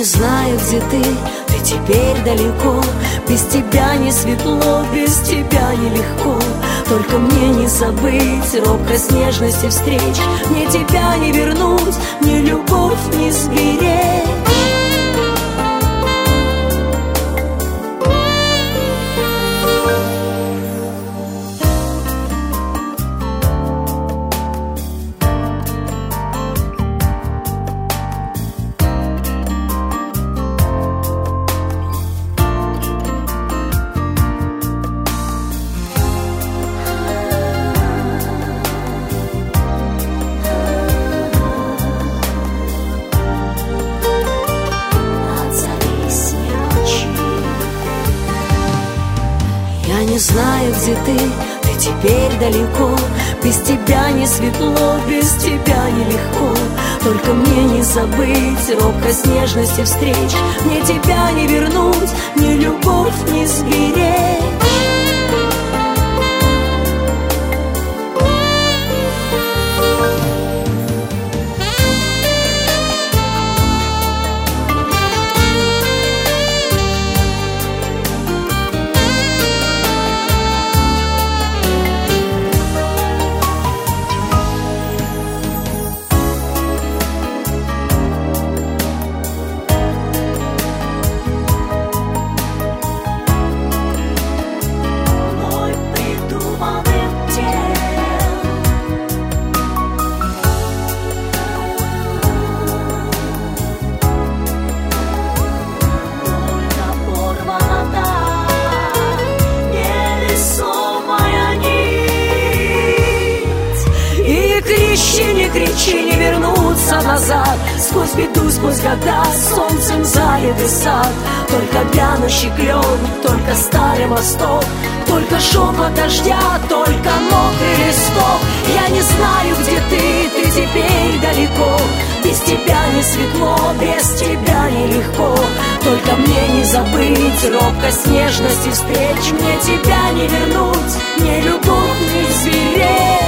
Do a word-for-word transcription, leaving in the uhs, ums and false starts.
знаю, где ты, ты теперь далеко. Без тебя не светло, без тебя нелегко. Только мне не забыть робкость нежности встреч. Мне тебя не вернуть, мне любовь не сберечь. Я не знаю, где ты, ты теперь далеко. Без тебя не светло, без тебя нелегко. Только мне не забыть робкость нежности встреч. Мне тебя не вернуть, мне любовь не сберечь. Не кричи, не вернуться назад. Сквозь беду, сквозь года, солнцем залитый сад. Только вянущий клен, только старый восток. Только шепот дождя, только мокрый листок. Я не знаю, где ты, ты теперь далеко. Без тебя не светло, без тебя нелегко. Только мне не забыть робкость нежности встреч. Мне тебя не вернуть, мне любовь не звереть.